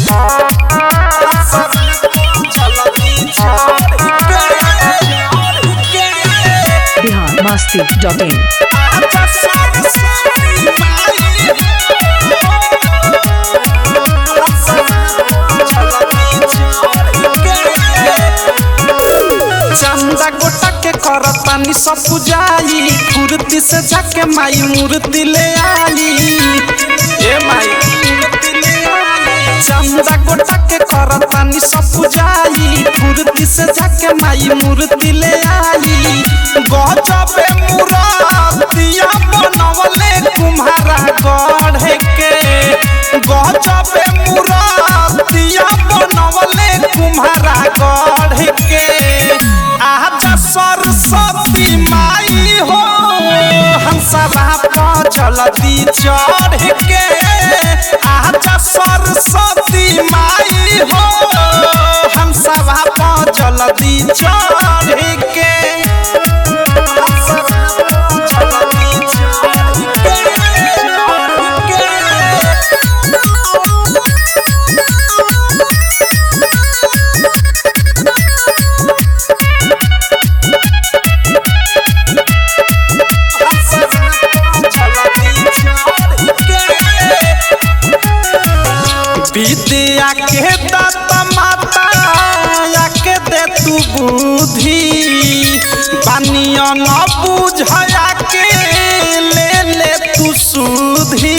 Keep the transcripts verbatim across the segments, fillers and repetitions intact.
Bihar Masti dot इन। चंदा गोटा के करतानी सब पुजाई फुर्ती से जाके माई मूर्ति ले आई। ए माई चंदा गोटा के करतानी सब पुजाई फुर्ती से जाके माई मूर्ति ले आई। गजबे मूर्तिया बनवले कुम्हारा गढ़ के गजबे मूर्तिया बनवले कुम्हारा गढ़ के। आजा सरस्वती माई हो हंसवा पर जल्दी चढ़ के। आजा सरस्वती माई हो हंसवा पर जल्दी चढ़ के। विद्या के दाता माता के दे तू बुद्धि बानिया न बुझया के ले ले तू सुधी।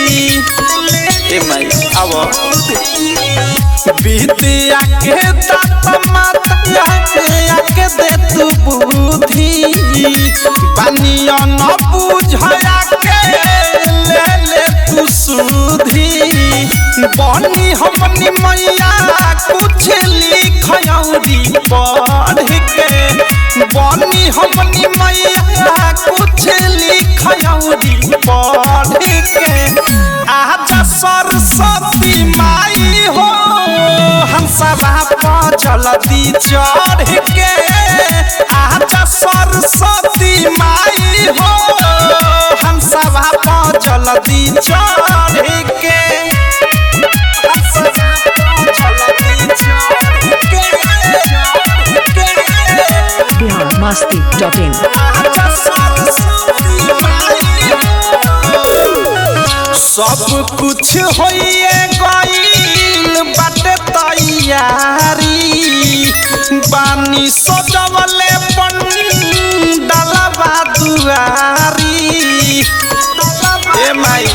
विद्या के दाता माता के दे तू बुद्धि बानिया न बुझया के ले ले तू सुधी। बनी हमनी मैया कुछ लिखयौरी पढ़ के बनी हमनी मैया कुछ लिखयौरी पढ़ के। आजा सरस्वती माई हो हंसवा पर जल्दी चढ़ के। आजा सरस्वती माई हो हंसवा पर जल्दी चढ़ के। Bihar Masti dot in. सब कुछ होइए गइल बाटे तैयारी बानी सजवले पंडालवा दुआरी। ए माई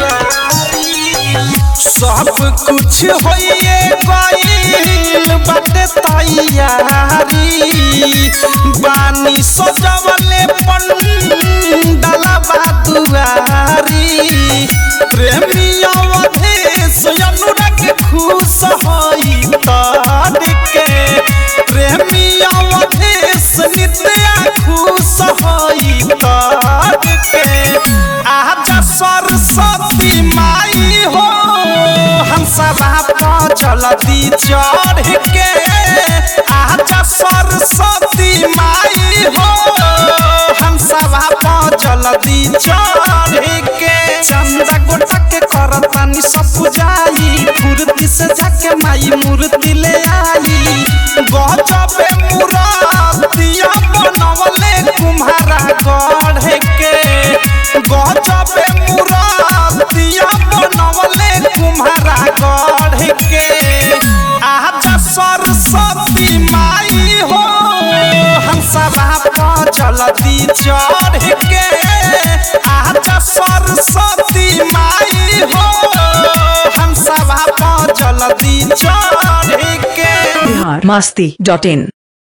सब कुछ होइए गइल बाटे तैयारी बानी सजवले पंडालवा दुआरी। प्रेमी अवधेश अनुराग खुश होई तार के प्रेमी अवधेश नित्या खुश होई तार के। आजा सरस्वती माई हो हंसवा पर जल्दी चढ़ के। आजा सरस्वती माई हो हंसवा पर जल्दी चढ़ के। चंदा गोटा के करतानी सब पुजाई फुर्ती से जाके माई मूर्ति ले आई। गजबे मूर्तिया बनवले कुम्हारा गढ़ के गजबे मूर्तिया बनवले कुम्हारा गढ़ के। आजा सरस्वती माई हो हंसवा पर जल्दी चढ़ के। आजा सरस्वती माई हो हंसवा पर जल्दी चढ़ के। बिहार मस्ती डॉट इन।